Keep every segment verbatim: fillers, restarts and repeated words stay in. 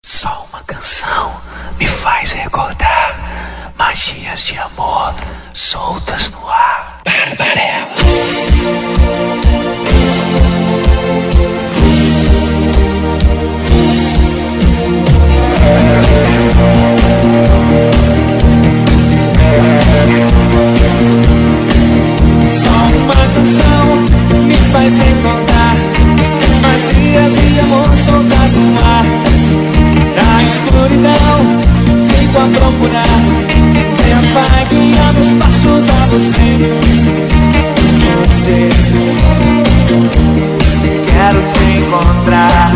Só uma canção me faz recordar magias de amor soltas no ar. Barbarella. Só uma canção me faz recordar magias de amor soltas no ar. Na escuridão, fico a procurar. Venha, vai guiar meus passos a você. Você, quero te encontrar.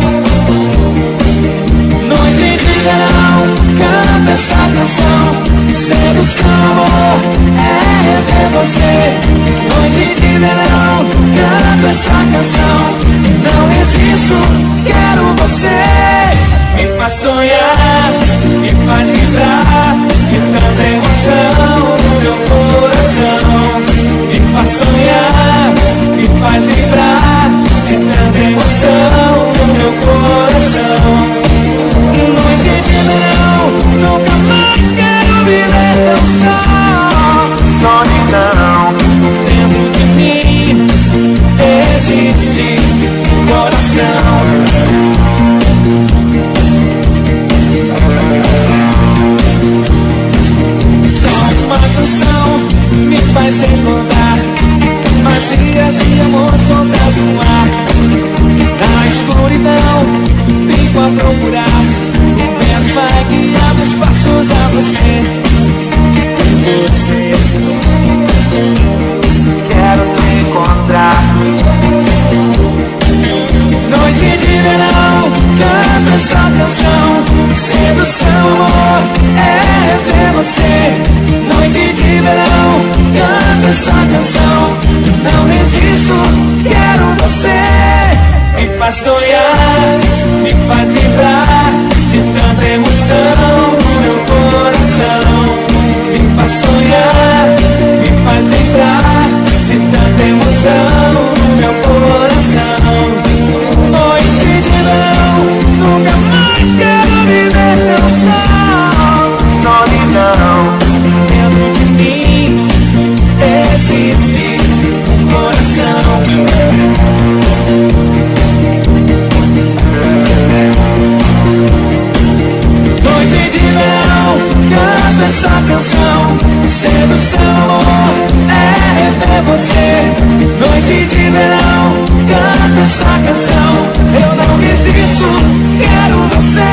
Noite de verão, canta essa canção. Sedução, amor, é rever você. Noite de verão, canta essa canção. Não resisto, quero você. Me faz sonhar, me faz vibrar de tanta emoção no meu coração. Me faz sonhar, me faz vibrar de tanta emoção no meu coração. Noite de verão, nunca mais quero viver tão só. Solidão, dentro de mim existe coração. Me faz recordar magias de amor soltas no ar. Na escuridão, fico a procurar. O vento vai guiar meus passos a você. Você, quero te encontrar. Noite de verão, canta essa canção. Sedução, amor, é rever você. Noite de verão, canta essa canção. Não resisto, quero você. Me faz sonhar, me faz vibrar de tanta emoção no meu coração. Me faz sonhar, me faz vibrar de tanta emoção no meu coração. Noite de verão, nunca mais quero viver tão só. Solidão, dentro de mim existe um coração. Noite de verão, canta essa canção. Sedução, amor, é rever você. Noite de verão, canta essa canção. Eu não resisto, quero você.